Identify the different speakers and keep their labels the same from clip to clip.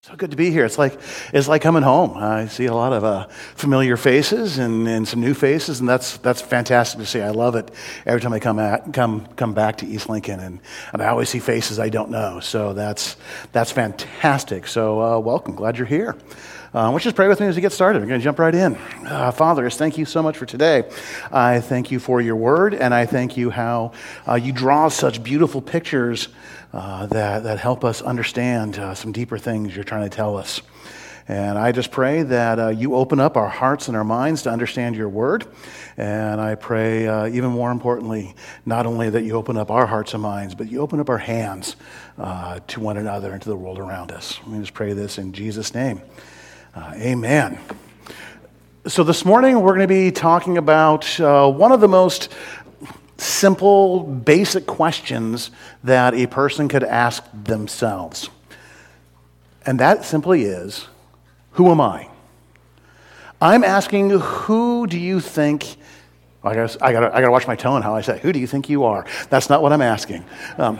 Speaker 1: So good to be here. It's like coming home. I see a lot of familiar faces and some new faces, and that's fantastic to see. I love it every time I come back to East Lincoln, and I always see faces I don't know. So that's fantastic. So welcome. Glad you're here. Let's just pray with me as we get started. We're going to jump right in. Father, thank you so much for today. I thank you for your word, and I thank you how you draw such beautiful pictures that help us understand some deeper things you're trying to tell us. And I just pray that you open up our hearts and our minds to understand your word. And I pray, even more importantly, not only that you open up our hearts and minds, but you open up our hands to one another and to the world around us. We just pray this in Jesus' name. Amen. So this morning we're going to be talking about one of the most simple, basic questions that a person could ask themselves. And that simply is, who am I? I'm asking, who do you think, I gotta watch my tone how I say, who do you think you are? That's not what I'm asking. But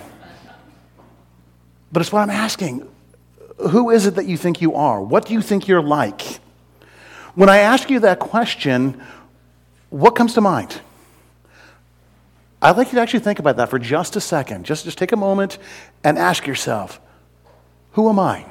Speaker 1: it's what I'm asking. Who is it that you think you are? What do you think you're like? When I ask you that question, what comes to mind? I'd like you to actually think about that for just a second. Just take a moment and ask yourself, who am I?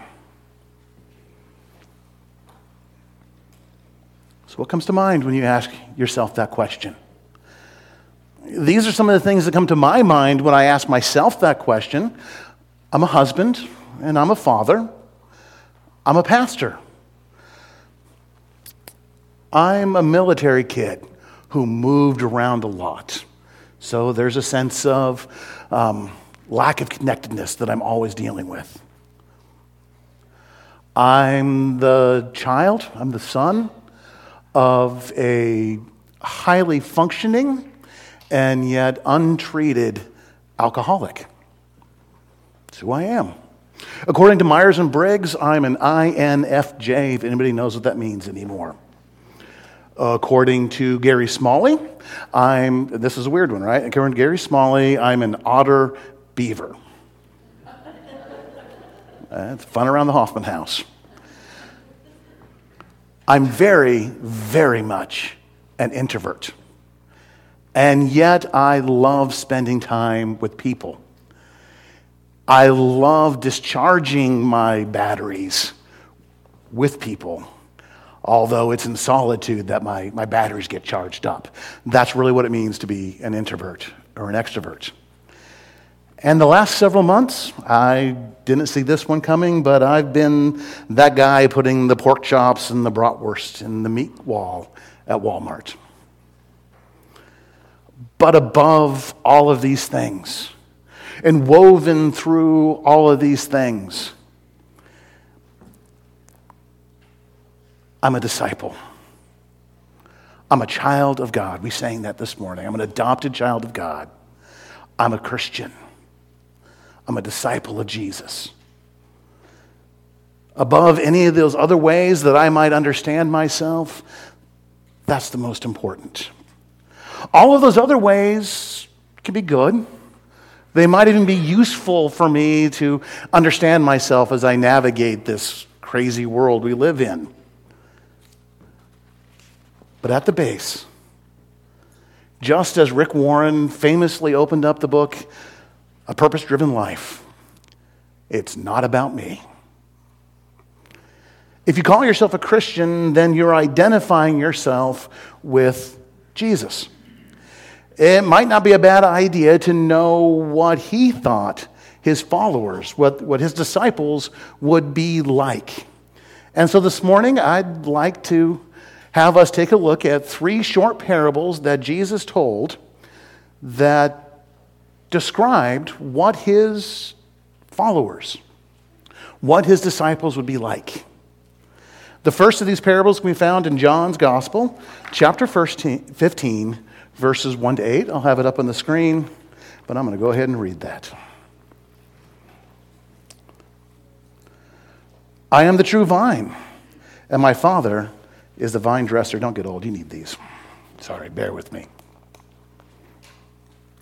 Speaker 1: So what comes to mind when you ask yourself that question? These are some of the things that come to my mind when I ask myself that question. I'm a husband and I'm a father. I'm a pastor. I'm a military kid who moved around a lot. So there's a sense of lack of connectedness that I'm always dealing with. I'm the son of a highly functioning and yet untreated alcoholic. That's who I am. According to Myers-Briggs, I'm an INFJ, if anybody knows what that means anymore. According to Gary Smalley, this is a weird one, right? According to Gary Smalley, I'm an otter beaver. It's fun around the Hoffman house. I'm very, very much an introvert. And yet I love spending time with people. I love discharging my batteries with people, although it's in solitude that my batteries get charged up. That's really what it means to be an introvert or an extrovert. And the last several months, I didn't see this one coming, but I've been that guy putting the pork chops and the bratwurst in the meat wall at Walmart. But above all of these things, and woven through all of these things, I'm a disciple. I'm a child of God. We sang that this morning. I'm an adopted child of God. I'm a Christian. I'm a disciple of Jesus. Above any of those other ways that I might understand myself, that's the most important. All of those other ways can be good. They might even be useful for me to understand myself as I navigate this crazy world we live in. But at the base, just as Rick Warren famously opened up the book, A Purpose-Driven Life, it's not about me. If you call yourself a Christian, then you're identifying yourself with Jesus. It might not be a bad idea to know what he thought his followers, what his disciples would be like. And so this morning, I'd like to have us take a look at 3 short parables that Jesus told that described what his followers, what his disciples would be like. The first of these parables can be found in John's Gospel, chapter 15, verses 1 to 8. I'll have it up on the screen, but I'm going to go ahead and read that. I am the true vine, and my Father is the vine dresser. Don't get old, you need these. Sorry, bear with me.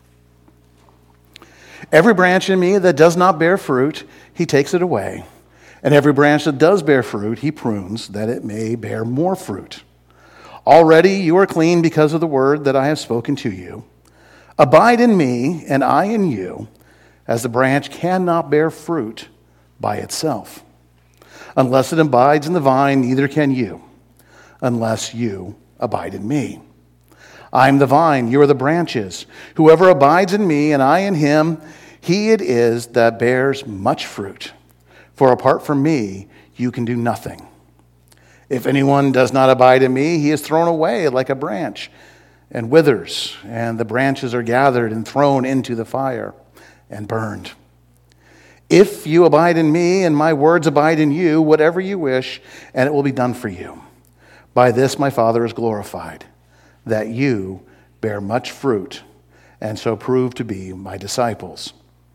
Speaker 1: Every branch in me that does not bear fruit, he takes it away. And every branch that does bear fruit, he prunes, that it may bear more fruit. Already you are clean because of the word that I have spoken to you. Abide in me, and I in you, as the branch cannot bear fruit by itself. Unless it abides in the vine, neither can you, unless you abide in me. I am the vine, you are the branches. Whoever abides in me, and I in him, he it is that bears much fruit. For apart from me, you can do nothing. If anyone does not abide in me, he is thrown away like a branch and withers, and the branches are gathered and thrown into the fire and burned. If you abide in me and my words abide in you, whatever you wish, and it will be done for you. By this my Father is glorified, that you bear much fruit, and so prove to be my disciples.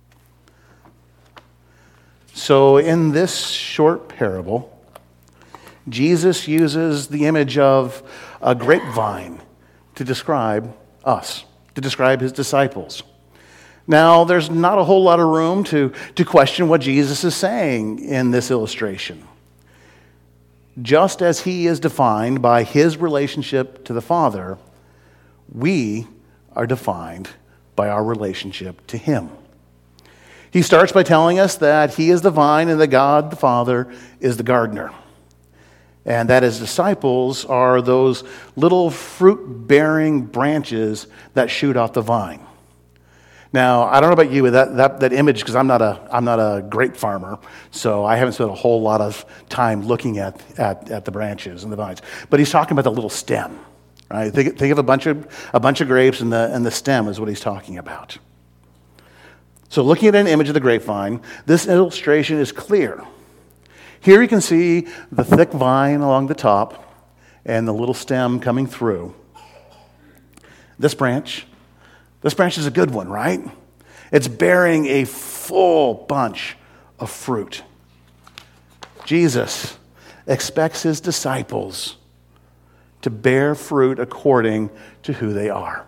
Speaker 1: So in this short parable, Jesus uses the image of a grapevine to describe us, to describe his disciples. Now, there's not a whole lot of room to question what Jesus is saying in this illustration. Just as he is defined by his relationship to the Father, we are defined by our relationship to him. He starts by telling us that he is the vine and that God the Father is the gardener. And that his disciples are those little fruit-bearing branches that shoot off the vine. Now, I don't know about you, but that image, because I'm not a grape farmer, so I haven't spent a whole lot of time looking at the branches and the vines. But he's talking about the little stem. Right? Think of a bunch of grapes, and the stem is what he's talking about. So looking at an image of the grapevine, this illustration is clear. Here you can see the thick vine along the top and the little stem coming through. This branch is a good one, right? It's bearing a full bunch of fruit. Jesus expects his disciples to bear fruit according to who they are.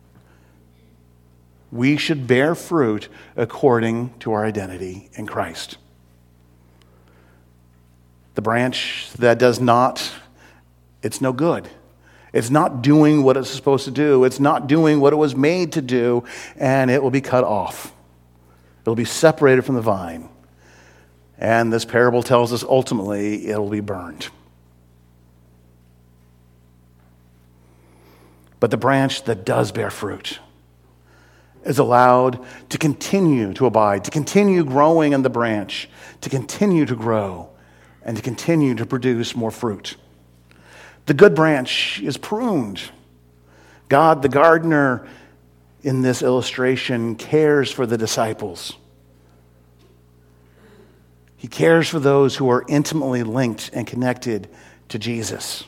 Speaker 1: We should bear fruit according to our identity in Christ. The branch that does not, it's no good. It's not doing what it's supposed to do. It's not doing what it was made to do, and it will be cut off. It will be separated from the vine. And this parable tells us ultimately it will be burned. But the branch that does bear fruit is allowed to continue to abide, to continue growing in the branch, to continue to grow, and to continue to produce more fruit. The good branch is pruned. God, the gardener, in this illustration, cares for the disciples. He cares for those who are intimately linked and connected to Jesus.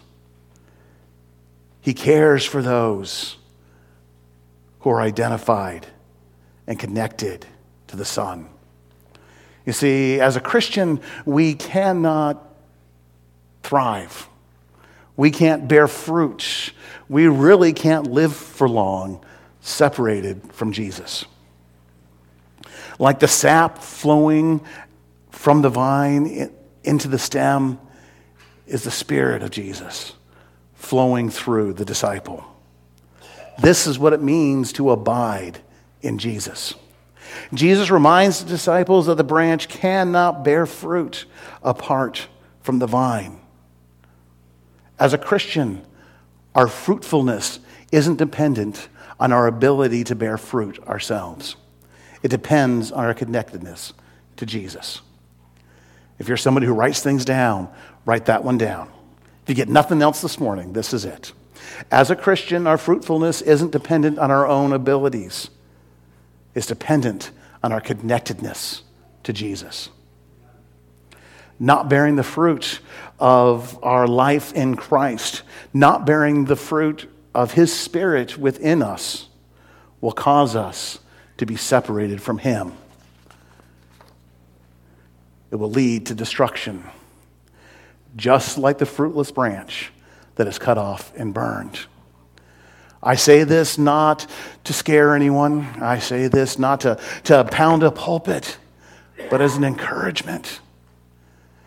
Speaker 1: He cares for those who are identified and connected to the Son. You see, as a Christian, we cannot thrive. We can't bear fruit. We really can't live for long separated from Jesus. Like the sap flowing from the vine into the stem is the Spirit of Jesus flowing through the disciple. This is what it means to abide in Jesus. Jesus reminds the disciples that the branch cannot bear fruit apart from the vine. As a Christian, our fruitfulness isn't dependent on our ability to bear fruit ourselves. It depends on our connectedness to Jesus. If you're somebody who writes things down, write that one down. If you get nothing else this morning, this is it. As a Christian, our fruitfulness isn't dependent on our own abilities. It's dependent on our connectedness to Jesus. Not bearing the fruit of our life in Christ, not bearing the fruit of his Spirit within us, will cause us to be separated from him. It will lead to destruction, just like the fruitless branch that is cut off and burned. I say this not to scare anyone. I say this not to pound a pulpit, but as an encouragement.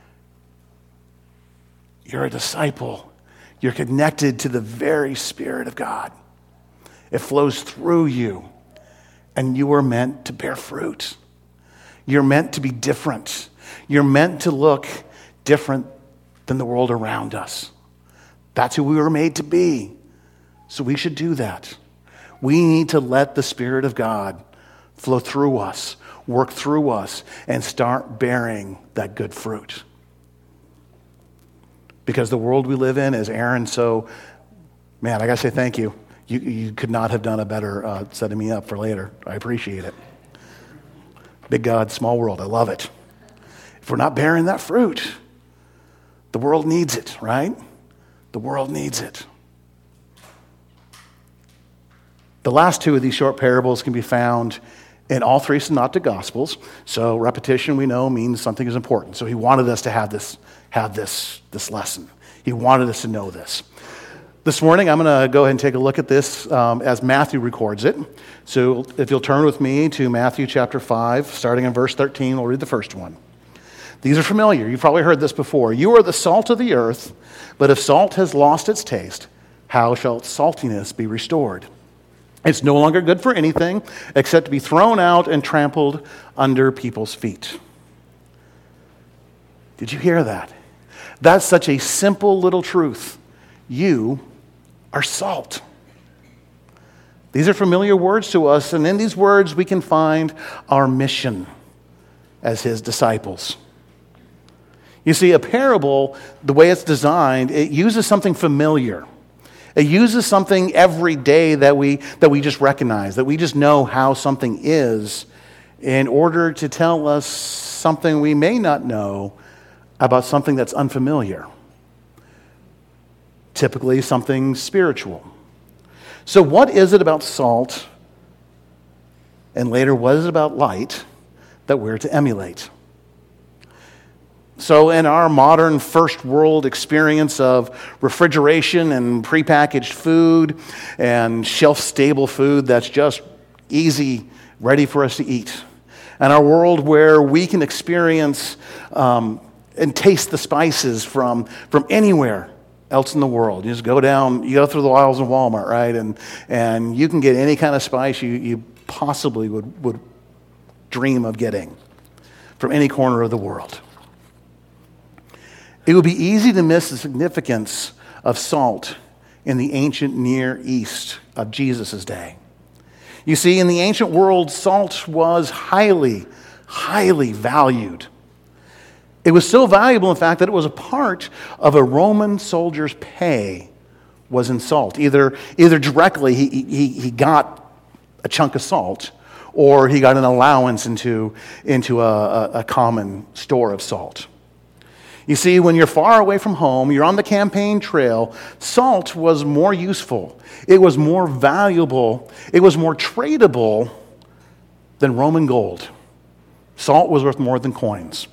Speaker 1: You're a disciple. You're connected to the very Spirit of God. It flows through you, and you are meant to bear fruit. You're meant to be different. You're meant to look different than the world around us. That's who we were made to be. So we should do that. We need to let the Spirit of God flow through us, work through us, and start bearing that good fruit. Because the world we live in, as Aaron I gotta say thank you. You could not have done a better setting me up for later. I appreciate it. Big God, small world. I love it. If we're not bearing that fruit, the world needs it, right? The world needs it. The last two of these short parables can be found in all three synoptic gospels. So repetition, we know, means something is important. So he wanted us to have this lesson. He wanted us to know this. This morning, I'm going to go ahead and take a look at this as Matthew records it. So if you'll turn with me to Matthew chapter 5, starting in verse 13, we'll read the first one. These are familiar. You've probably heard this before. You are the salt of the earth, but if salt has lost its taste, how shall its saltiness be restored? It's no longer good for anything except to be thrown out and trampled under people's feet. Did you hear that? That's such a simple little truth. You are salt. These are familiar words to us, and in these words we can find our mission as his disciples. You see, a parable, the way it's designed, it uses something familiar. It uses something every day that we just recognize, that we just know how something is, in order to tell us something we may not know about something that's unfamiliar. Typically something spiritual. So what is it about salt, and later what is it about light, that we're to emulate? So in our modern first world experience of refrigeration and prepackaged food and shelf-stable food that's just easy, ready for us to eat, and our world where we can experience and taste the spices from anywhere else in the world. You just go down, you go through the aisles in Walmart, right? And you can get any kind of spice you possibly would dream of getting from any corner of the world. It would be easy to miss the significance of salt in the ancient Near East of Jesus' day. You see, in the ancient world, salt was highly, highly valued. It was so valuable, in fact, that it was a part of a Roman soldier's pay was in salt. Either directly he got a chunk of salt, or he got an allowance into a common store of salt. You see, when you're far away from home, you're on the campaign trail, salt was more useful. It was more valuable. It was more tradable than Roman gold. Salt was worth more than coins.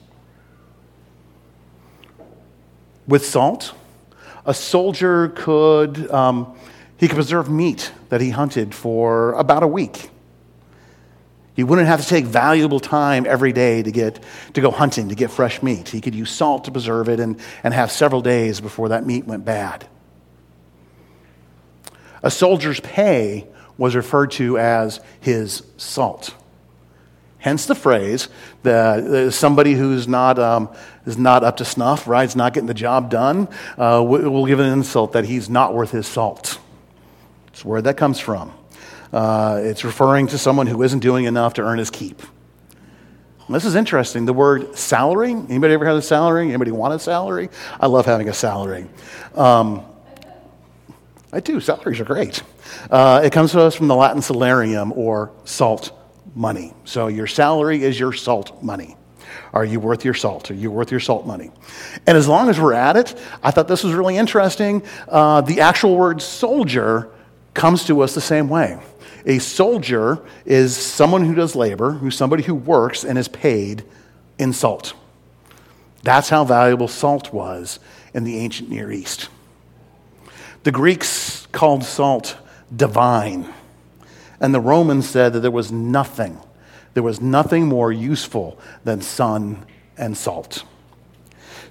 Speaker 1: With salt, a soldier could preserve meat that he hunted for about a week. He wouldn't have to take valuable time every day to go hunting to get fresh meat. He could use salt to preserve it and have several days before that meat went bad. A soldier's pay was referred to as his salt. Hence the phrase that somebody who's not up to snuff, right, is not getting the job done, will give an insult that he's not worth his salt. That's where that comes from. It's referring to someone who isn't doing enough to earn his keep. And this is interesting. The word salary. Anybody ever had a salary? Anybody want a salary? I love having a salary. I do. Salaries are great. It comes to us from the Latin salarium, or salt money. So your salary is your salt money. Are you worth your salt? Are you worth your salt money? And as long as we're at it, I thought this was really interesting. The actual word soldier comes to us the same way. A soldier is someone who does labor, who's somebody who works and is paid in salt. That's how valuable salt was in the ancient Near East. The Greeks called salt divine, and the Romans said that there was nothing more useful than sun and salt.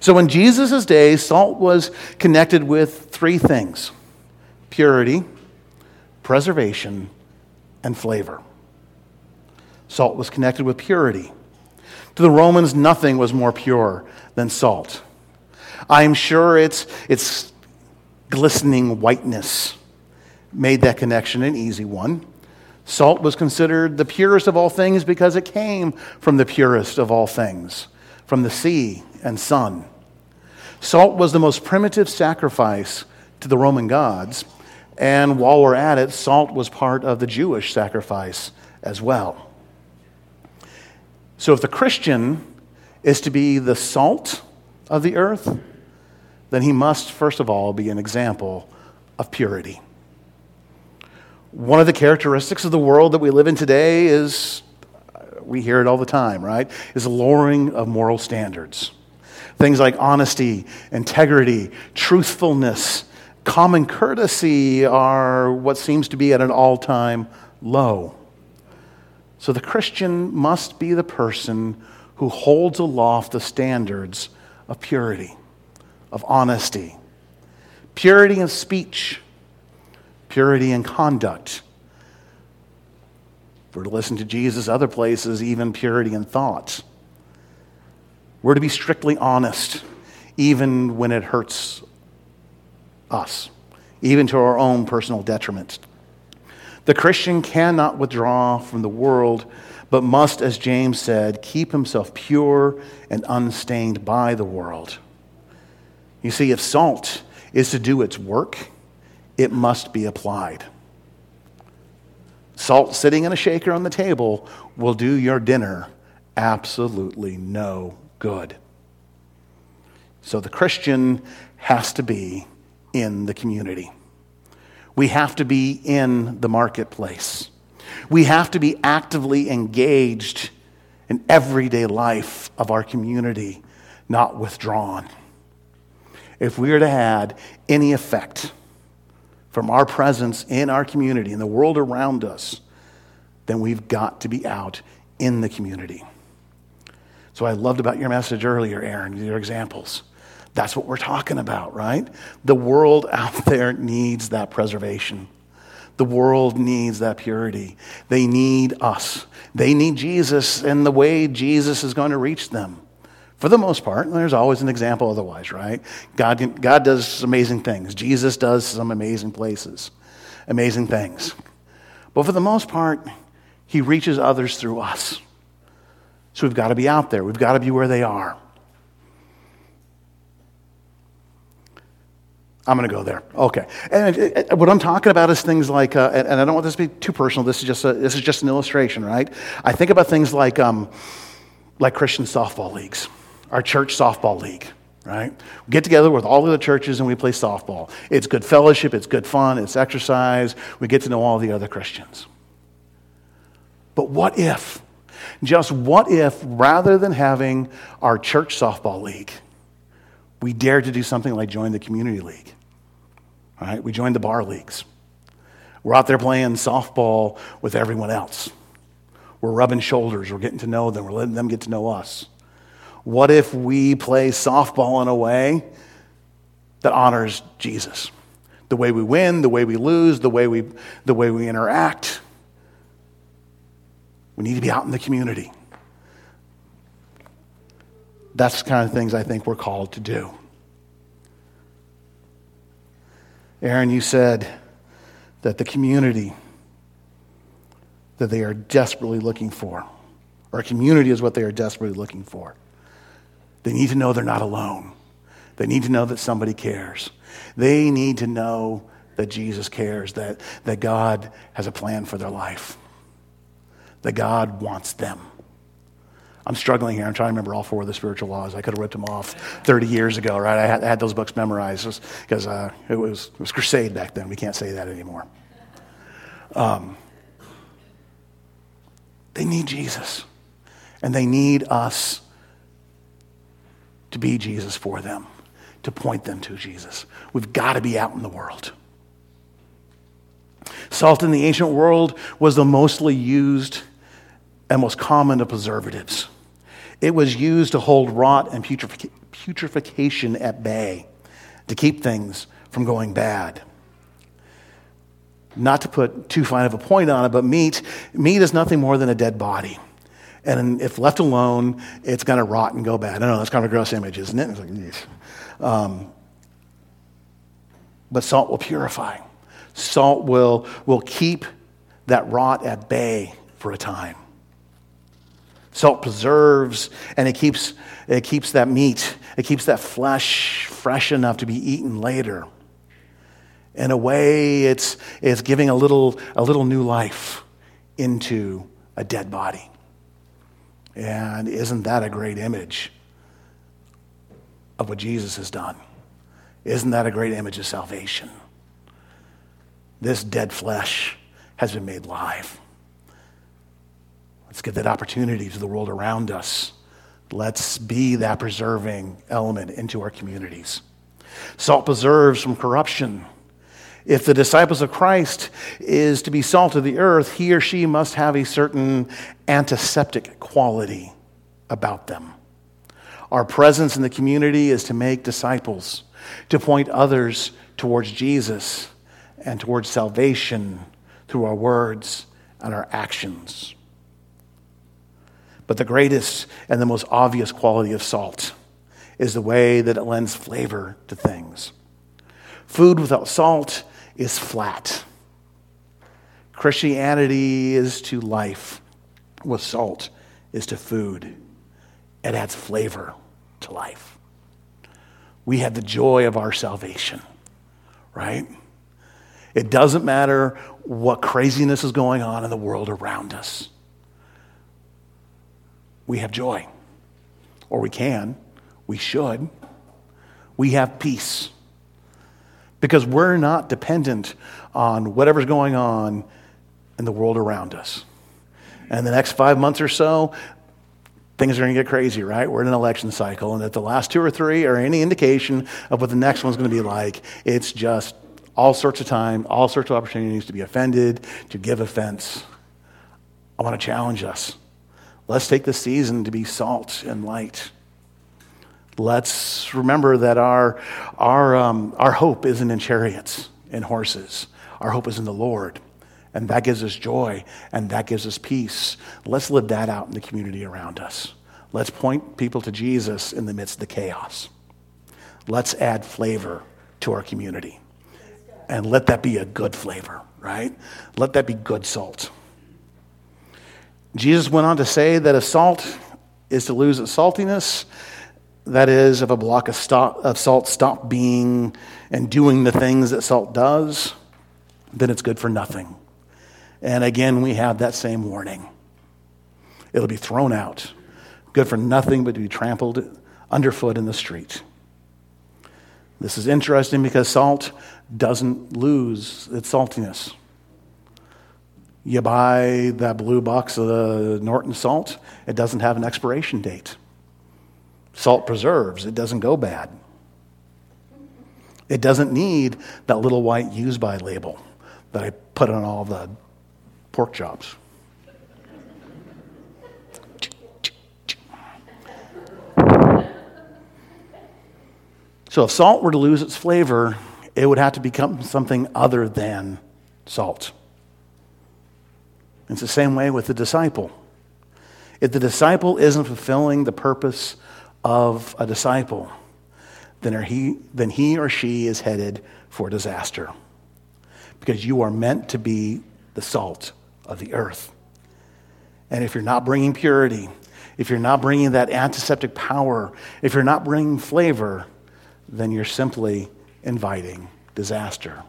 Speaker 1: So in Jesus' day, salt was connected with three things: purity, preservation, and flavor. Salt was connected with purity. To the Romans, nothing was more pure than salt. I'm sure its glistening whiteness made that connection an easy one. Salt was considered the purest of all things because it came from the purest of all things, from the sea and sun. Salt was the most primitive sacrifice to the Roman gods, and while we're at it, salt was part of the Jewish sacrifice as well. So if the Christian is to be the salt of the earth, then he must, first of all, be an example of purity. One of the characteristics of the world that we live in today is, we hear it all the time, right, is a lowering of moral standards. Things like honesty, integrity, truthfulness, common courtesy are what seems to be at an all-time low. So the Christian must be the person who holds aloft the standards of purity, of honesty, purity in speech, purity in conduct. If we're to listen to Jesus other places, even purity in thought. We're to be strictly honest, even when it hurts us, even to our own personal detriment. The Christian cannot withdraw from the world, but must, as James said, keep himself pure and unstained by the world. You see, if salt is to do its work, it must be applied. Salt sitting in a shaker on the table will do your dinner absolutely no good. So the Christian has to be in the community. We have to be in the marketplace. We have to be actively engaged in everyday life of our community, not withdrawn. If we are to have any effect from our presence in our community, in the world around us, then we've got to be out in the community. So I loved about your message earlier, Aaron, your examples. That's what we're talking about, right? The world out there needs that preservation. The world needs that purity. They need us. They need Jesus and the way Jesus is going to reach them. For the most part, there's always an example otherwise, right? God does amazing things. Jesus does some amazing things. But for the most part, he reaches others through us. So we've got to be out there. We've got to be where they are. I'm going to go there. Okay. And what I'm talking about is things like, and I don't want this to be too personal. This is just an illustration, right? I think about things like Christian softball leagues, our church softball league, right? We get together with all of the churches and we play softball. It's good fellowship. It's good fun. It's exercise. We get to know all the other Christians. But what if, rather than having our church softball league, we dared to do something like join the community league, right? We joined the bar leagues. We're out there playing softball with everyone else. We're rubbing shoulders. We're getting to know them. We're letting them get to know us. What if we play softball in a way that honors Jesus? The way we win, the way we lose, the way we interact. We need to be out in the community. That's the kind of things I think we're called to do. Aaron, you said that the community that they are desperately looking for, or a community is what they are desperately looking for. They need to know they're not alone. They need to know that somebody cares. They need to know that Jesus cares, that God has a plan for their life, that God wants them. I'm struggling here. I'm trying to remember all four of the spiritual laws. I could have ripped them off 30 years ago, right? I had those books memorized because it was crusade back then. We can't say that anymore. They need Jesus. And they need us to be Jesus for them, to point them to Jesus. We've got to be out in the world. Salt in the ancient world was the mostly used and most common of preservatives. It was used to hold rot and putrefaction at bay, to keep things from going bad. Not to put too fine of a point on it, but meat is nothing more than a dead body. And if left alone, it's going to rot and go bad. I know, that's kind of a gross image, isn't it? It's like, but salt will purify. Salt will keep that rot at bay for a time. Salt preserves, and it keeps that meat, it keeps that flesh fresh enough to be eaten later. In a way, it's giving a little new life into a dead body. And isn't that a great image of what Jesus has done? Isn't that a great image of salvation? This dead flesh has been made live. Let's give that opportunity to the world around us. Let's be that preserving element into our communities. Salt preserves from corruption. If the disciples of Christ is to be salt of the earth, he or she must have a certain antiseptic quality about them. Our presence in the community is to make disciples, to point others towards Jesus and towards salvation through our words and our actions. But the greatest and the most obvious quality of salt is the way that it lends flavor to things. Food without salt is flat. Christianity is to life what salt is to food. It adds flavor to life. We have the joy of our salvation, right? It doesn't matter what craziness is going on in the world around us. We have joy. Or we can. We should. We have peace. Because we're not dependent on whatever's going on in the world around us. And the next 5 months or so, things are going to get crazy, right? We're in an election cycle, and if the last 2 or 3 are any indication of what the next one's going to be like, it's just all sorts of time, all sorts of opportunities to be offended, to give offense. I want to challenge us. Let's take this season to be salt and light. Let's remember that our hope isn't in chariots and horses. Our hope is in the Lord. And that gives us joy, and that gives us peace. Let's live that out in the community around us. Let's point people to Jesus in the midst of the chaos. Let's add flavor to our community. And let that be a good flavor, right? Let that be good salt. Jesus went on to say that if salt is to lose its saltiness, that is, if a block of salt stopped being and doing the things that salt does, then it's good for nothing. And again, we have that same warning. It'll be thrown out, good for nothing but to be trampled underfoot in the street. This is interesting because salt doesn't lose its saltiness. You buy that blue box of the Norton salt, it doesn't have an expiration date. Salt preserves, it doesn't go bad. It doesn't need that little white use by label that I put on all the pork chops. So if salt were to lose its flavor, it would have to become something other than salt. It's the same way with the disciple. If the disciple isn't fulfilling the purpose of a disciple, then he or she is headed for disaster. Because you are meant to be the salt of the earth. And if you're not bringing purity, if you're not bringing that antiseptic power, if you're not bringing flavor, then you're simply inviting disaster.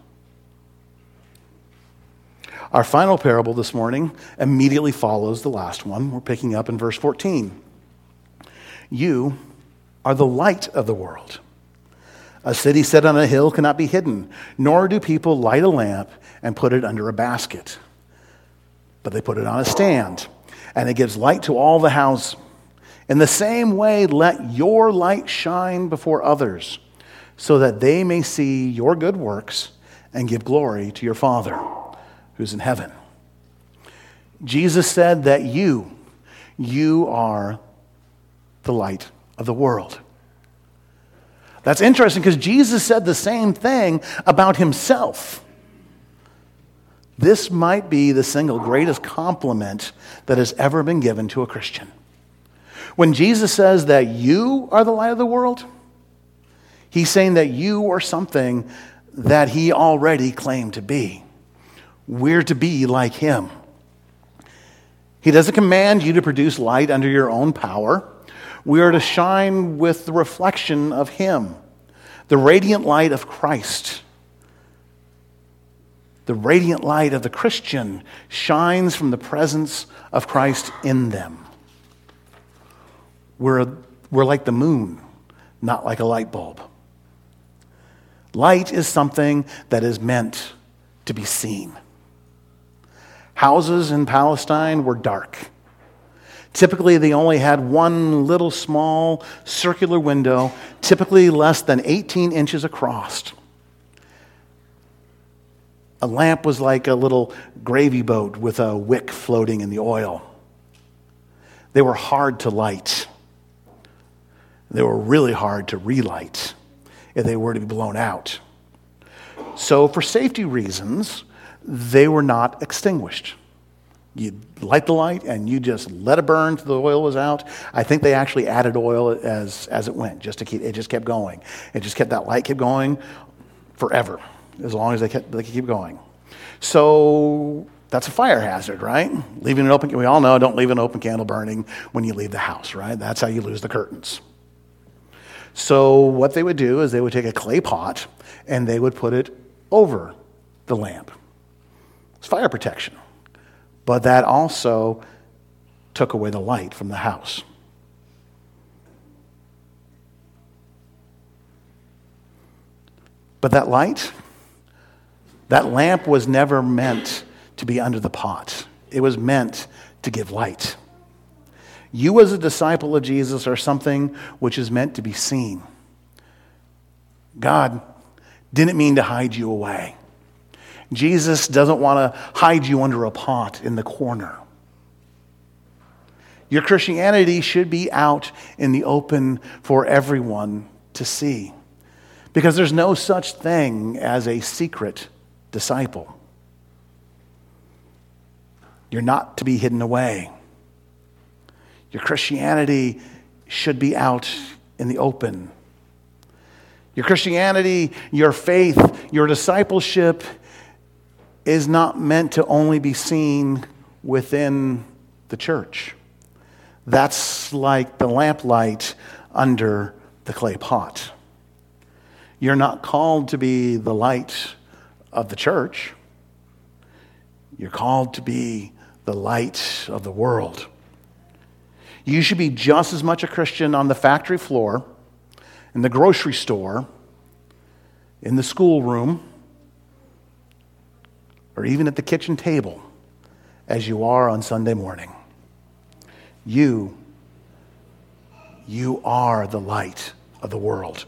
Speaker 1: Our final parable this morning immediately follows the last one. We're picking up in verse 14. You are the light of the world. A city set on a hill cannot be hidden, nor do people light a lamp and put it under a basket. But they put it on a stand, and it gives light to all the house. In the same way, let your light shine before others, so that they may see your good works and give glory to your Father who's in heaven. Jesus said that you are the light of the world. That's interesting because Jesus said the same thing about himself. This might be the single greatest compliment that has ever been given to a Christian. When Jesus says that you are the light of the world, he's saying that you are something that he already claimed to be. We're to be like him. He doesn't command you to produce light under your own power. We are to shine with the reflection of him, the radiant light of Christ. The radiant light of the Christian shines from the presence of Christ in them. We're like the moon, not like a light bulb. Light is something that is meant to be seen. Houses in Palestine were dark. Typically, they only had one little small circular window, typically less than 18 inches across. A lamp was like a little gravy boat with a wick floating in the oil. They were hard to light. They were really hard to relight if they were to be blown out. So for safety reasons, they were not extinguished. You light the light and you just let it burn till the oil was out. I think they actually added oil as it went, just to keep it just kept going. It just kept that light kept going forever, as long as they could keep going. So that's a fire hazard, right? Leaving it open, we all know, don't leave an open candle burning when you leave the house, right? That's how you lose the curtains. So what they would do is they would take a clay pot and they would put it over the lamp. It's fire protection. But that also took away the light from the house. But that light, that lamp was never meant to be under the pot. It was meant to give light. You as a disciple of Jesus are something which is meant to be seen. God didn't mean to hide you away. Jesus doesn't want to hide you under a pot in the corner. Your Christianity should be out in the open for everyone to see. Because there's no such thing as a secret disciple. You're not to be hidden away. Your Christianity should be out in the open. Your Christianity, your faith, your discipleship is not meant to only be seen within the church. That's like the lamplight under the clay pot. You're not called to be the light of the church. You're called to be the light of the world. You should be just as much a Christian on the factory floor, in the grocery store, in the schoolroom, or even at the kitchen table as you are on Sunday morning. You are the light of the world.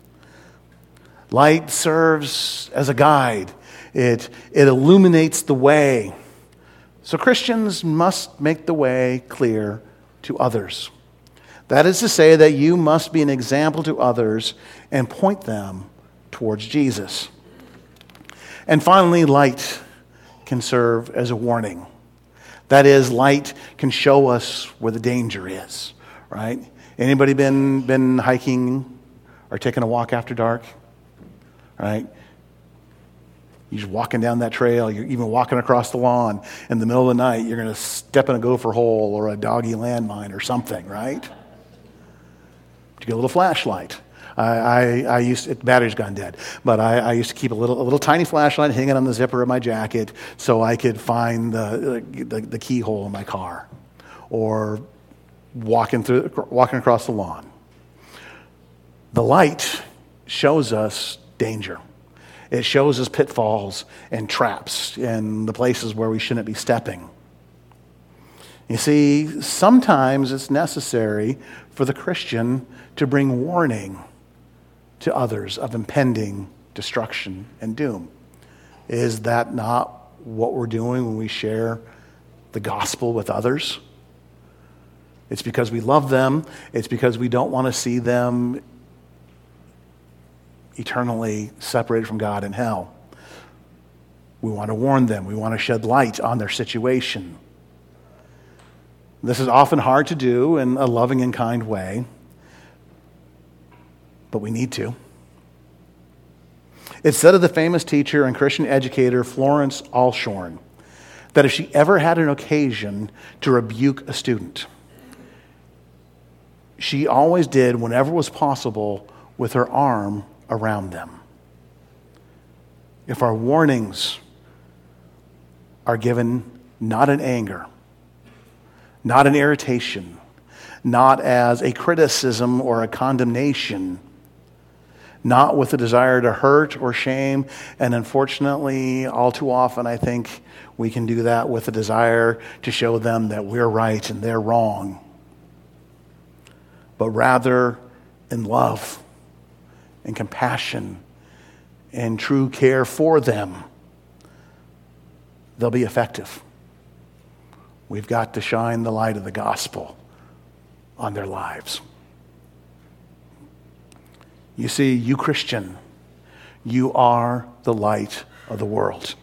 Speaker 1: Light serves as a guide. It illuminates the way. So Christians must make the way clear to others. That is to say that you must be an example to others and point them towards Jesus. And finally, light can serve as a warning. That is, light can show us where the danger is, right? Anybody been hiking or taking a walk after dark? Right? You're just walking down that trail. You're even walking across the lawn. In the middle of the night, you're going to step in a gopher hole or a doggy landmine or something, right? You get a little flashlight. I used to, battery's gone dead, but I used to keep a little tiny flashlight hanging on the zipper of my jacket so I could find the keyhole in my car, or walking across the lawn. The light shows us danger. It shows us pitfalls and traps and the places where we shouldn't be stepping. You see, sometimes it's necessary for the Christian to bring warning to others of impending destruction and doom. Is that not what we're doing when we share the gospel with others? It's because we love them. It's because we don't want to see them eternally separated from God in hell. We want to warn them. We want to shed light on their situation. This is often hard to do in a loving and kind way, but we need to. It's said of the famous teacher and Christian educator Florence Alshorn that if she ever had an occasion to rebuke a student, she always did, whenever was possible, with her arm around them. If our warnings are given not in anger, not in irritation, not as a criticism or a condemnation, not with a desire to hurt or shame, and unfortunately, all too often, I think we can do that with a desire to show them that we're right and they're wrong, but rather in love and compassion and true care for them, they'll be effective. We've got to shine the light of the gospel on their lives. You see, you Christian, you are the light of the world.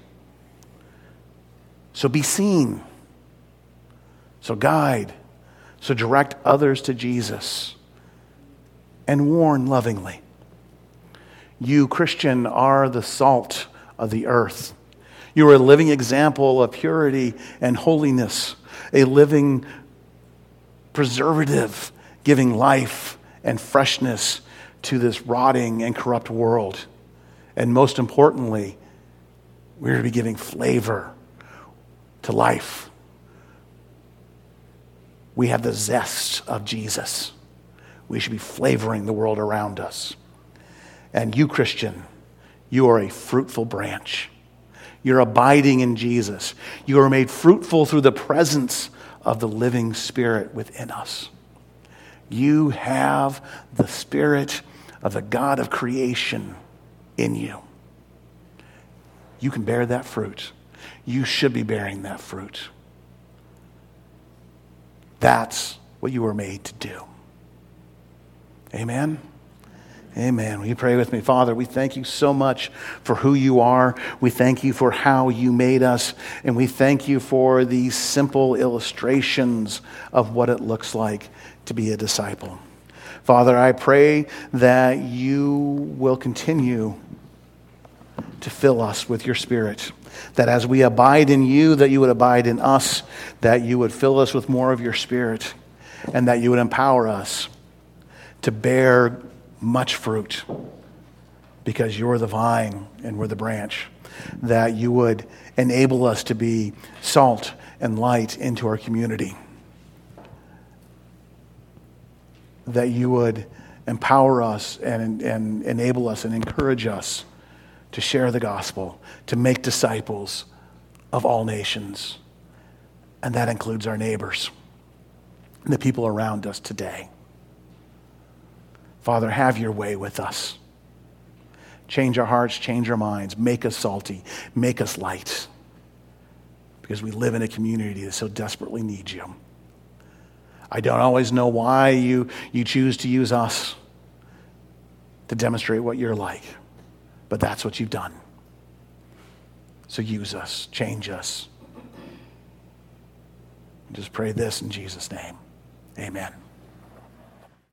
Speaker 1: So be seen. So guide. So direct others to Jesus. And warn lovingly. You Christian are the salt of the earth. You are a living example of purity and holiness. A living preservative giving life and freshness to this rotting and corrupt world. And most importantly, we're to be giving flavor to life. We have the zest of Jesus. We should be flavoring the world around us. And you, Christian, you are a fruitful branch. You're abiding in Jesus. You are made fruitful through the presence of the living Spirit within us. You have the Spirit of the God of creation in you. You can bear that fruit. You should be bearing that fruit. That's what you were made to do. Amen? Amen. Will you pray with me? Father, we thank you so much for who you are. We thank you for how you made us. And we thank you for these simple illustrations of what it looks like to be a disciple. Father, I pray that you will continue to fill us with your Spirit. That as we abide in you, that you would abide in us. That you would fill us with more of your Spirit. And that you would empower us to bear much fruit, because you're the vine and we're the branch. That you would enable us to be salt and light into our community. That you would empower us and enable us and encourage us to share the gospel, to make disciples of all nations. And that includes our neighbors and the people around us today. Father, have your way with us. Change our hearts, change our minds, make us salty, make us light. Because we live in a community that so desperately needs you. I don't always know why you choose to use us to demonstrate what you're like. But that's what you've done. So use us, change us. Just pray this in Jesus' name. Amen.